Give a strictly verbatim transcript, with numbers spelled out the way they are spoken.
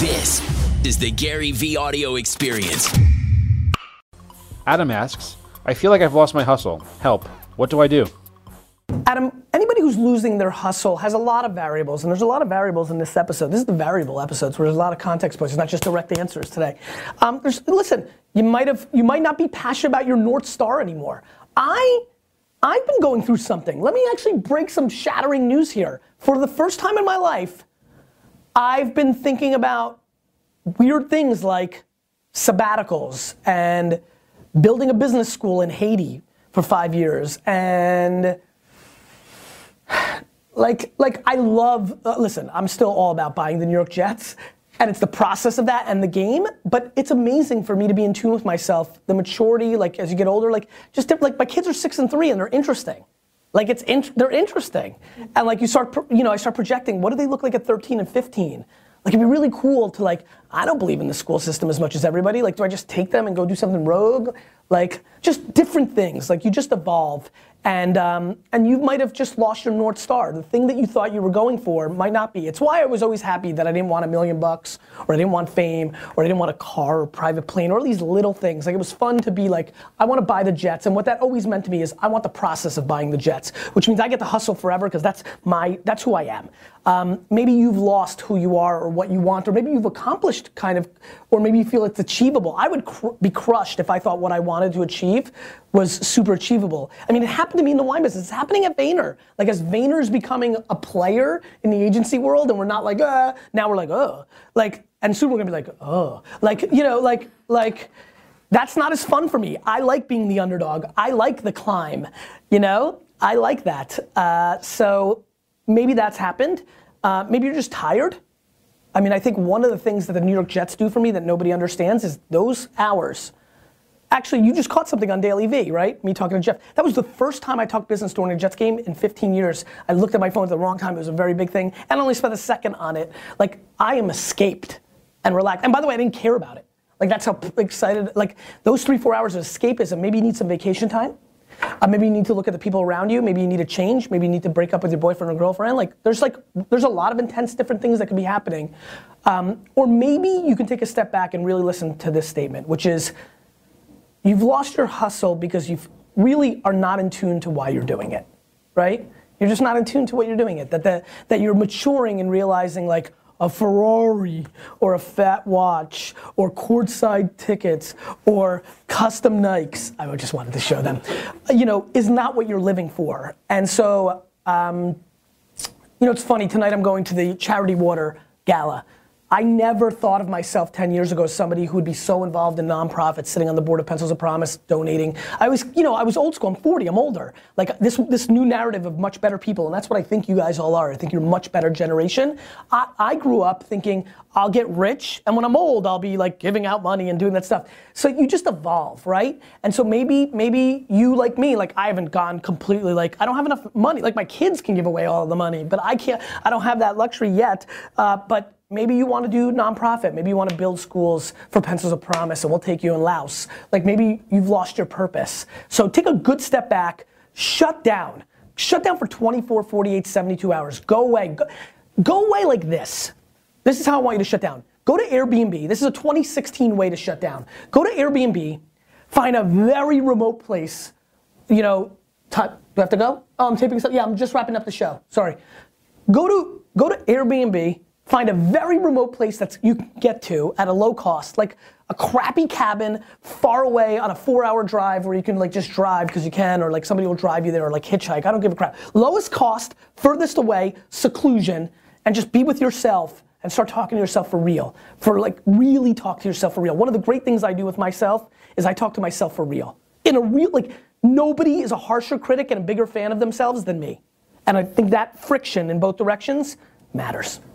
This is the Gary V audio experience. Adam asks, I feel like I've lost my hustle. Help. What do I do? Adam, anybody who's losing their hustle has a lot of variables, and there's a lot of variables in this episode. This is the variable episodes where there's a lot of context points. It's not just direct answers today. Um, there's, listen, you might have, you might not be passionate about your North Star anymore. I, I've been going through something. Let me actually break some shattering news here. For the first time in my life, I've been thinking about weird things like sabbaticals and building a business school in Haiti for five years and like, like I love, uh, listen, I'm still all about buying the New York Jets and it's the process of that and the game, but it's amazing for me to be in tune with myself, the maturity, like as you get older, like just like my kids are six and three and they're interesting. Like it's, in, they're interesting. And like you start, you know, I start projecting, what do they look like at thirteen and fifteen? Like it'd be really cool to like, I don't believe in the school system as much as everybody. Like, do I just take them and go do something rogue? Like, just different things. Like, you just evolve. And um, and you might have just lost your North Star. The thing that you thought you were going for might not be. It's why I was always happy that I didn't want a million bucks, or I didn't want fame, or I didn't want a car or private plane, or these little things. Like, it was fun to be like, I want to buy the jets. And what that always meant to me is I want the process of buying the jets, which means I get to hustle forever because that's my, that's who I am. Um, maybe you've lost who you are or what you want, or maybe you've accomplished kind of, or maybe you feel it's achievable. I would cr- be crushed if I thought what I wanted to achieve was super achievable. I mean, it happened to me in the wine business. It's happening at Vayner. Like as Vayner's becoming a player in the agency world, and we're not like, uh, now we're like, oh, like, and soon we're gonna be like, oh, like, you know, like, like, that's not as fun for me. I like being the underdog. I like the climb, you know? I like that. Uh, so maybe that's happened. Uh, maybe you're just tired. I mean, I think one of the things that the New York Jets do for me that nobody understands is those hours. Actually, you just caught something on Daily V, right? Me talking to Jeff. That was the first time I talked business during a Jets game in fifteen years. I looked at my phone at the wrong time. It was a very big thing. And I only spent a second on it. Like, I am escaped and relaxed. And by the way, I didn't care about it. Like, that's how excited, like, those three, four hours of escapism, maybe you need some vacation time. Uh, maybe you need to look at the people around you. Maybe you need to change. Maybe you need to break up with your boyfriend or girlfriend. Like, there's like, there's a lot of intense different things that could be happening. Um, or maybe you can take a step back and really listen to this statement, which is, you've lost your hustle because you really are not in tune to why you're doing it, right? You're just not in tune to what you're doing it. That, the, that you're maturing and realizing like, a Ferrari, or a fat watch, or courtside tickets, or custom Nikes, I just wanted to show them, you know, is not what you're living for. And so, um, you know, it's funny, tonight I'm going to the Charity Water Gala. I never thought of myself ten years ago as somebody who would be so involved in nonprofits, sitting on the board of Pencils of Promise, donating. I was, you know, I was old school, I'm forty, I'm older. Like this this new narrative of much better people, and that's what I think you guys all are. I think you're a much better generation. I, I grew up thinking, I'll get rich, and when I'm old, I'll be like giving out money and doing that stuff. So you just evolve, right? And so maybe, maybe you like me, like I haven't gone completely like, I don't have enough money. Like my kids can give away all the money, but I can't, I don't have that luxury yet. Uh, but maybe you want to do nonprofit. Maybe you want to build schools for Pencils of Promise, and we'll take you in Laos. Like maybe you've lost your purpose. So take a good step back, shut down. Shut down for twenty-four, forty-eight, seventy-two hours. Go away. Go, go away like this. This is how I want you to shut down. Go to Airbnb. This is a twenty sixteen way to shut down. Go to Airbnb, find a very remote place. You know, t- do I have to go? Oh, I'm taping something. Yeah, I'm just wrapping up the show. Sorry. Go to go to Airbnb. Find a very remote place that you can get to at a low cost, like a crappy cabin far away on a four hour drive where you can like just drive because you can, or like somebody will drive you there, or like hitchhike, I don't give a crap. Lowest cost, furthest away, seclusion, and just be with yourself and start talking to yourself for real. For like really talk to yourself for real. One of the great things I do with myself is I talk to myself for real. In a real, like nobody is a harsher critic and a bigger fan of themselves than me. And I think that friction in both directions matters.